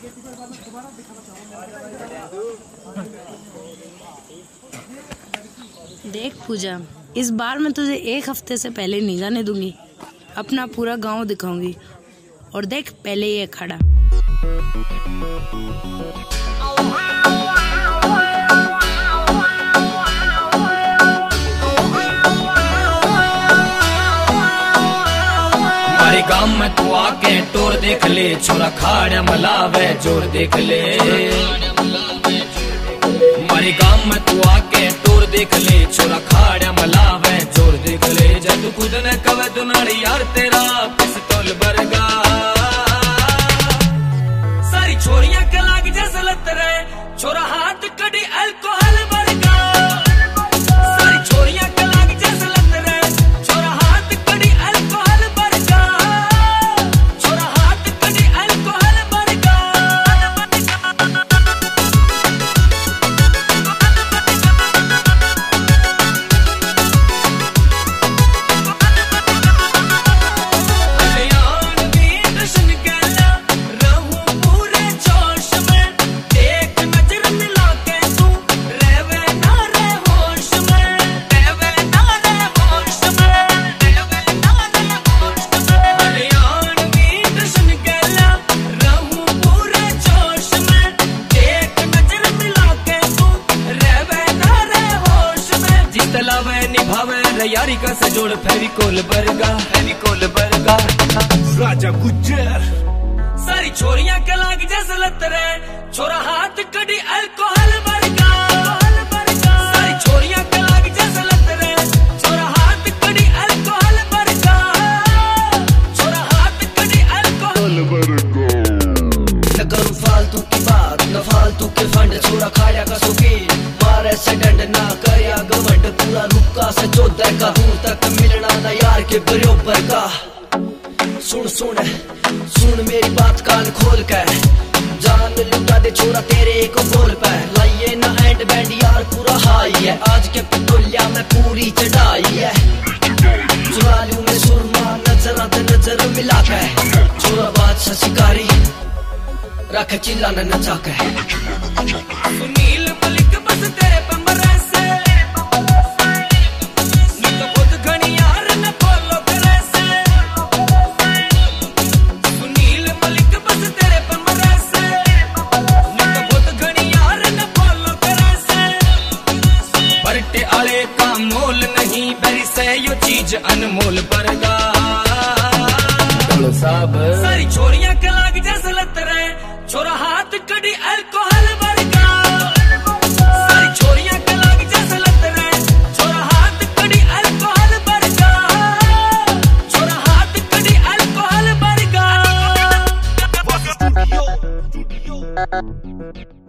देख पूजा, इस बार मैं तुझे 1 हफ्ते से पहले नहीं जाने दूंगी। अपना पूरा गांव दिखाऊंगी। और देख, पहले ये खड़ा। हमारे गांव में तू आके टोर देख ले, छोरा खाड़ा मलावे जोर देख ले। हमारे गांव में तू आके टोर देख ले, छोरा खाड़ा मलावे जोर देख ले। जब तू खुद ने कवे दुनाड़ी यार तेरा पिस्तौल बरगा। सारी छोरियां कलाग जैसे लत रहे, छोरा हाथ कड़ी अल्कोहल बरगा। सारी छोरियां कलाग जैसे लत रहे, छोरा हाथ कड़ी अल्कोहल बरगा। छोरा हाथ कड़ी अल्कोहल बरगा। निभावे यारी का सजोड़ फेविकोल बरगा, फेविकोल बरगा। राजा गुज्जर। सारी छोरियां कलाग जैसे लत रहे, छोरा हाथ कड़ी अल्कोहल बरगा। सारी छोरियां कलाग जैसे लत रहे, छोरा हाथ कड़ी अल्कोहल बरगा। छोरा हाथ कड़ी अल्कोहल बरगा। न करूं फालतू की बात, न फालतू के फंड, छोरा खाया का सुखी मारे सेकंड ना करया गवंड। पूरा रुका से चौदह का दूर तक मिलना ना यार के बरोबर का। सुन सुन सुन मेरी बात कान खोल कर, जान लुटा दे छोरा तेरे एक बोल पे। लाइए ना एंड बैंड यार पूरा हाई है, आज के पटोलिया में पूरी चढ़ाई है। चुरा लूं मैं सुरमा नजर आते नजर मिला कर, छोरा बादशाह शिकारी रख चिल्ला न नचा के। सुनील मलिक बस तेरे पे मरसे, नी तो खुद घनी यार न फॉलो करे से। सुनील मलिक बस तेरे पे मरसे, नी तो खुद घनी यार न फॉलो करे से। बरटे आले का मोल नहीं, बेरी से यो चीज अनमोल बरगा। सारी छोरियां कलाग जैसे लत रहे, छोरा हाथ कड़ी अल्कोहल बरगा। सारी छोरियां कलाग जैसे लत रहे, छोरा हाथ कड़ी अल्कोहल बरगा। छोरा हाथ कड़ी अल्कोहल बरगा।